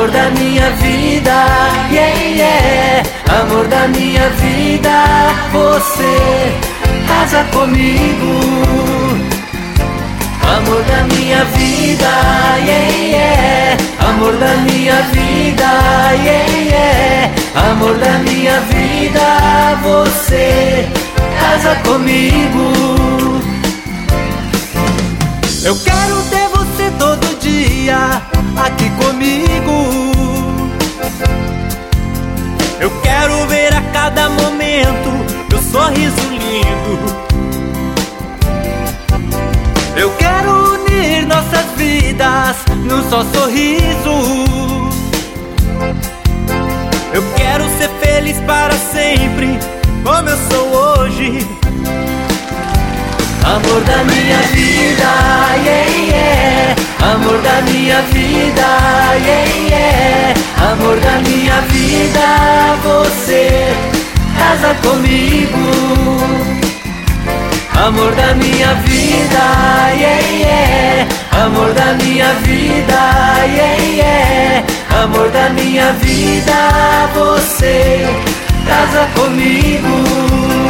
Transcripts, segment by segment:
amor da minha vida, yeah, yeah. Amor da minha vida, você casa comigo. Amor da minha vida, yeah, yeah. Amor da minha vida, yeah, yeah. Amor da minha vida, você casa comigo. Eu quero ter você todo dia aqui comigo. Eu quero ver a cada momento meu sorriso lindo. Eu quero unir nossas vidas num só sorriso. Eu quero ser feliz para sempre, como eu sou hoje. Amor da minha vida, yeah, yeah. Amor da minha vida, yeah, yeah. Amor da minha vida, você casa comigo. Amor da minha vida, yeah, yeah. Amor da minha vida, yeah, yeah. Amor da minha vida, você casa comigo.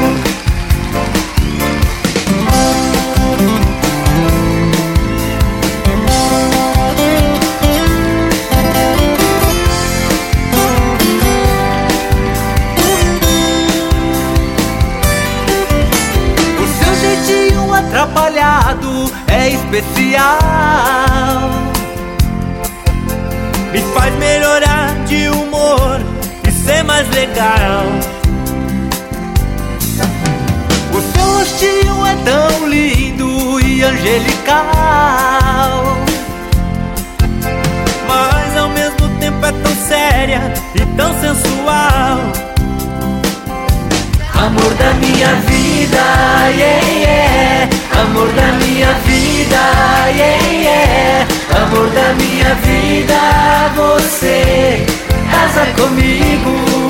Atrapalhado é especial, me faz melhorar de humor e ser mais legal. O seu rostinho é tão lindo e angelical, mas ao mesmo tempo é tão séria e tão sensual. Amor da minha vida, yeah, yeah. Amor da minha vida, yeah, yeah. Amor da minha vida, você casa comigo.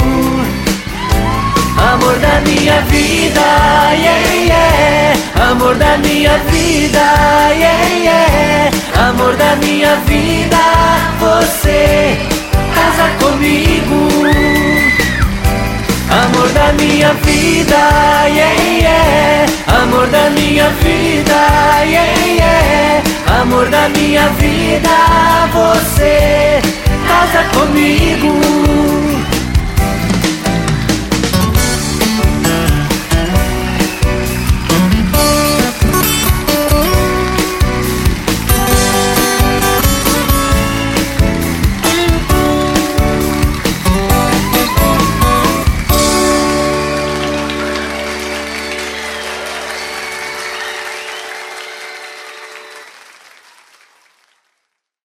Amor da minha vida, yeah, yeah. Amor da minha vida, yeah, yeah. Amor da minha vida, você casa comigo. Amor da minha vida, yeah, yeah. Amor da minha vida, yeah, yeah. Amor da minha vida, você casa comigo.